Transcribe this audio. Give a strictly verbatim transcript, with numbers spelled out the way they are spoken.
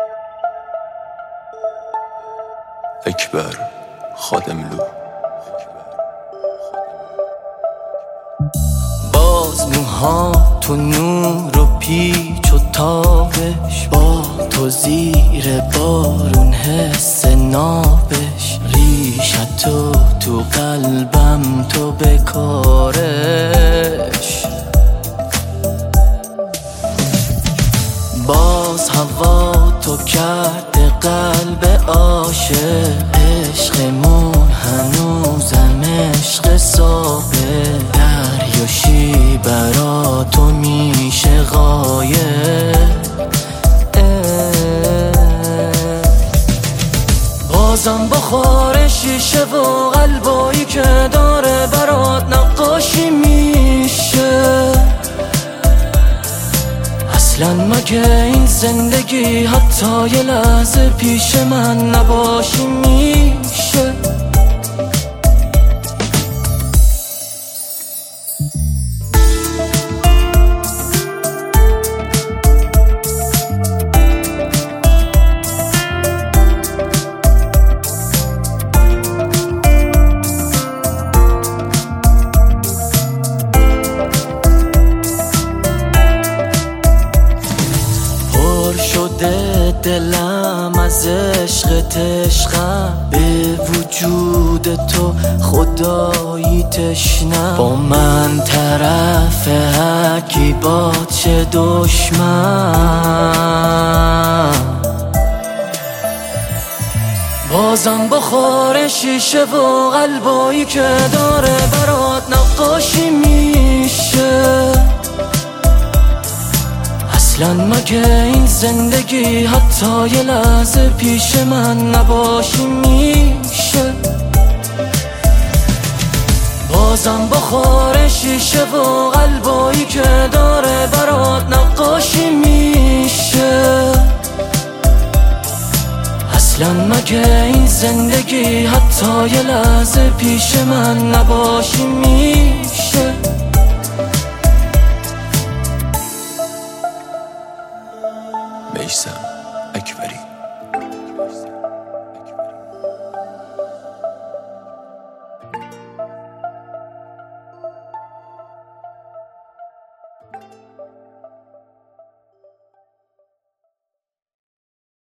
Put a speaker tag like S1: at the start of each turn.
S1: اکبر خادملو.
S2: باز موها تو نور و پیچ و تابش، با تو زیر بارون حس نابش، ریشت تو تو قلبم تو بکارش. باز هوا تو کرده قلب عاشق، عشقمون هنوزم عشق سابه، دریاشی برا تو میشه غایب. بازم بخور شیشه و قلبایی که داره برات نقاشی میشه. اصلا مگه این زندگی حتی یه لحظه پیش من نباشی میشه؟ دلم از عشقت عشقم، به وجود تو خدایی تشنم. با من طرف حکی با چه دشمن. بازم بخور شیشه و قلبایی که داره برات نقاشی میشه. اصلا مگه این زندگی حتی یه لحظه پیش من نباشی میشه؟ بازم بخور شیشه و قلبایی که داره برات نقاشی میشه. اصلا مگه این زندگی حتی یه لحظه پیش من نباشی میشه؟
S1: میثم اکبری.